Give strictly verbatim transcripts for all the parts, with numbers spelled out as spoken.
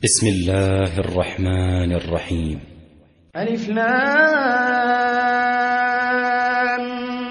بسم الله الرحمن الرحيم. ألف لام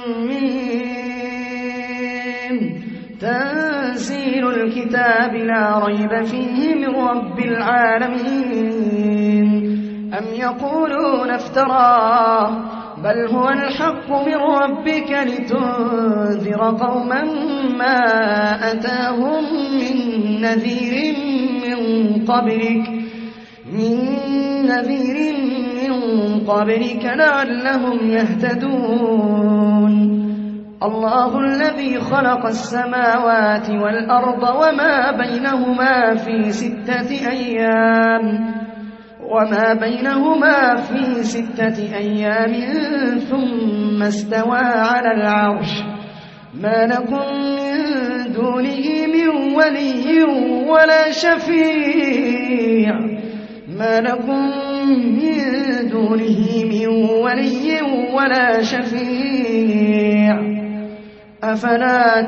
ميم. تنزيل الكتاب لا ريب فيه من رب العالمين. أم يقولون افتراه بل هو الحق من ربك لتنذر قوما ما أتاهم من نذير من قبلك من نذير من قبلك لعلهم يهتدون. الله الذي خلق السماوات والأرض وما بينهما في ستة أيام وما بينهما في ستة أيام ثم استوى على العرش. ما لكم من دونه من ولي ولا شفيع ما لكم من دونه من ولي ولا شفيع أفلا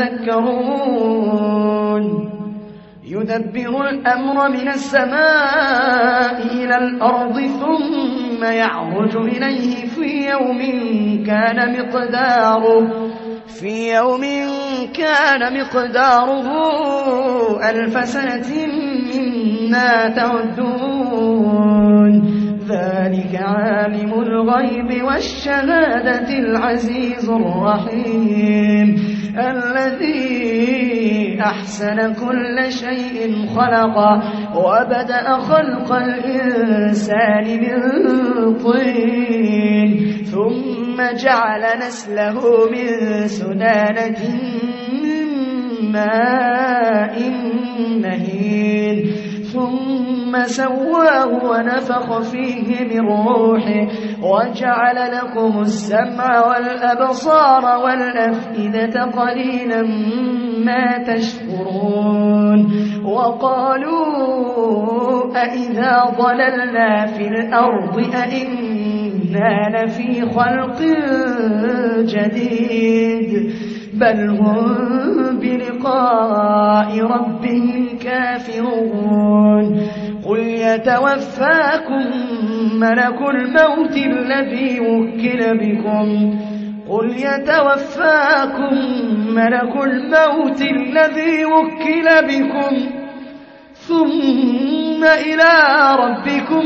تتذكرون. يدبر الأمر من السماء إلى الأرض ثم يعرج إليه في يوم كان مقداره في يوم كان مقداره ألف سنة مما تعدون. ذلك عالم الغيب والشهادة العزيز الرحيم الذي أحسن كل شيء خلقه وبدأ خلق الإنسان من طين ثم جعل نسله من سلالة من ماء مهين ثم سواه ونفخ فيه من روحه وجعل لكم السمع والأبصار والأفئدة قليلا ما تشكرون. وقالوا أئذا ضللنا في الأرض أئنا لفي خلق جديد بل هم بلقاء ربهم كافرون. قل يتوفاكم ملك الموت الذي وكل بكم قل يتوفاكم ملك الموت الذي وكل بكم ثم إلى ربكم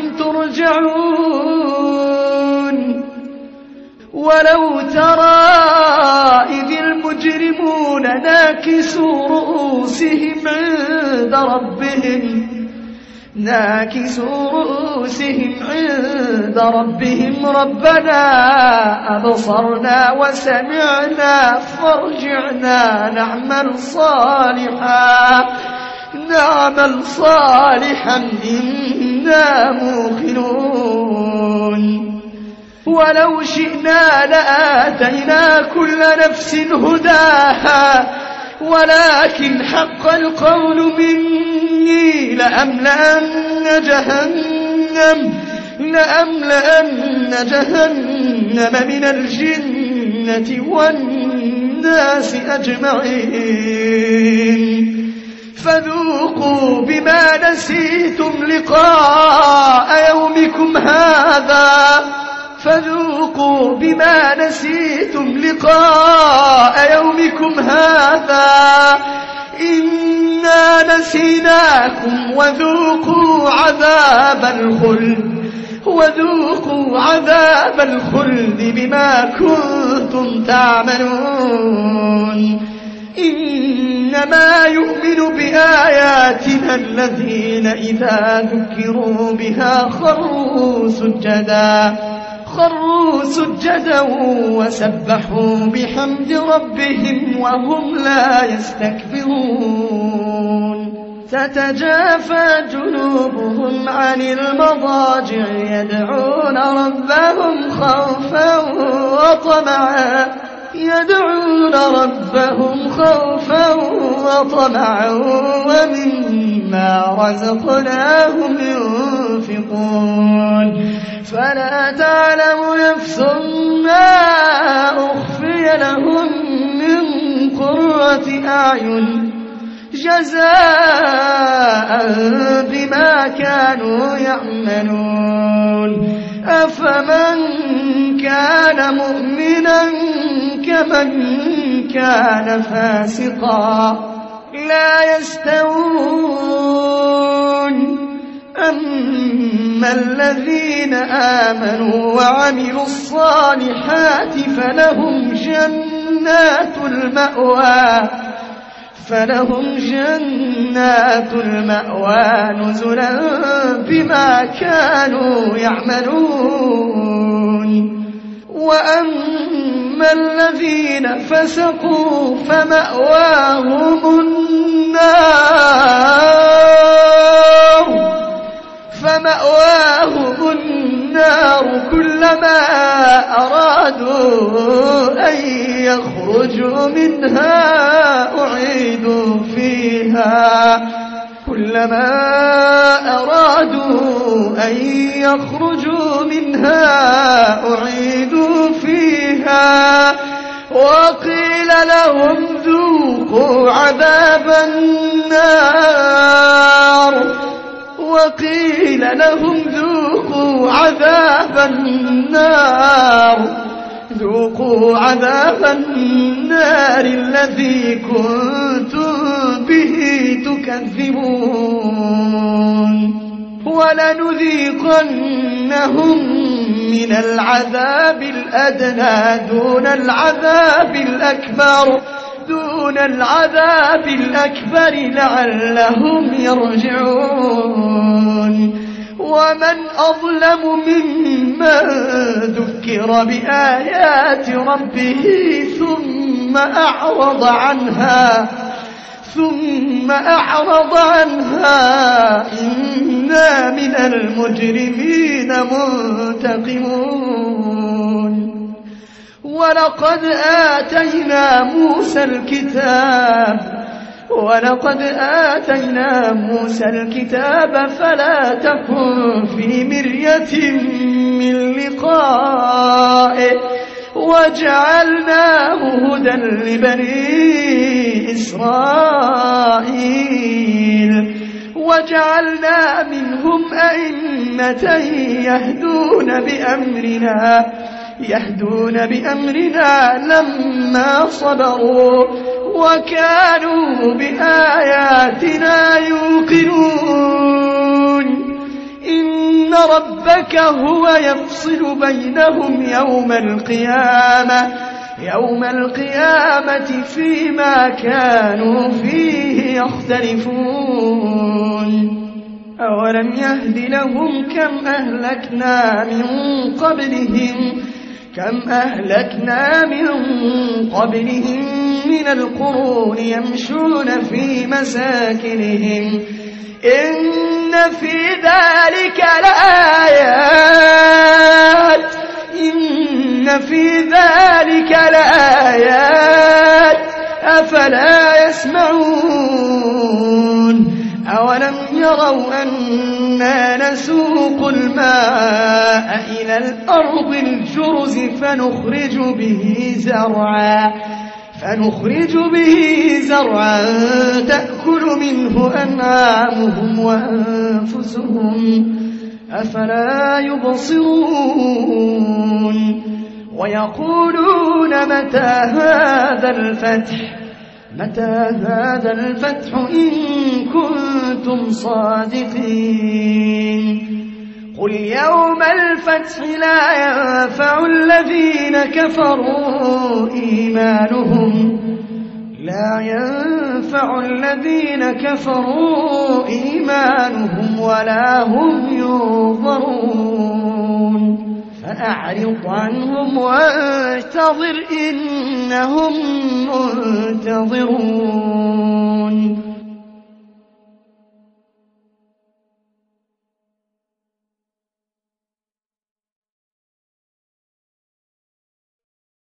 ترجعون. ولو ترى إذ المجرمون ناكسوا رؤوسهم عند ربهم ناكسوا رؤوسهم عند ربهم ربنا أبصرنا وسمعنا فارجعنا نعمل صالحا نعمل صالحا إنا موقنون. ولو شئنا لآتينا كل نفس هداها ولكن حق القول مني لأملأن جهنم لأملأن جهنم من الجنة والناس أجمعين. فذوقوا بما نسيتم لقاء يومكم هذا فذوقوا بما نسيتم لقاء يومكم هذا إنا نسيناكم وذوقوا عذاب الخلد وذوقوا عذاب الخلد بما كنتم تعملون. إنما يؤمن بآياتنا الذين إذا ذكروا بها خروا سجدا خروا سجدا وسبحوا بحمد ربهم وهم لا يستكبرون. تتجافى جنوبهم عن المضاجع يدعون ربهم خوفا وطمعا يدعون ربهم خوفا وطمعا ومما رزقناهم ينفقون. فلا تعلم نفس ما أخفي لهم من قرة أعين جزاء بما كانوا يعملون أفمن كان مؤمنا كمن كان فاسقا لا يستوون أما الذين آمنوا وعملوا الصالحات فلهم جنات المأوى فلهم جنات المأوى نزلا بما كانوا يعملون وأما الذين فسقوا فمأواهم النار فمأواهم النار كلما أرادوا أن يخرجوا منها أعيدوا فيها كلما أرادوا أن يخرجوا منها أعيدوا فيها وقيل لهم ذوقوا عذاب النار وقيل لهم ذوقوا عذاب النار ذوقوا عذاب النار الذي كنتم به تكذبون ولنذيقنهم من العذاب الأدنى دون العذاب الأكبر دون العذاب الأكبر لعلهم يرجعون ومن أظلم ممن ذكر بآيات ربه ثم أعرض عنها ثم أعرض عنها إنا من المجرمين منتقمون ولقد آتينا موسى الكتاب ولقد آتينا موسى الكتاب فلا تكن في مرية من لقائه وجعلناه هدى لبني إسرائيل وجعلنا منهم أئمة يهدون بأمرنا يهدون بأمرنا لما صبروا وكانوا بآياتنا يوقنون إن ربك هو يفصل بينهم يوم القيامة يوم القيامة فيما كانوا فيه يختلفون أولم يهد لهم كم أهلكنا من قبلهم كم أهلكنا من قبلهم من القرون يمشون في مساكنهم إن في ذلك لآيات إن في ذلك لآيات أفلا يسمعون أولم يروا أنا نسوق الماء إلى الأرض الجرز فنخرج به زرعا فنخرج به زرعا تأكل منه أنعامهم وأنفسهم أفلا يبصرون ويقولون متى هذا الفتح متى هذا الفتح إن كنتم صادقين قل يوم الفتح لا ينفع الذين كفروا إيمانهم لا ينفع الذين كفروا إيمانهم ولا هم ينظرون فأعرض عنهم وانتظر إنهم منتظرون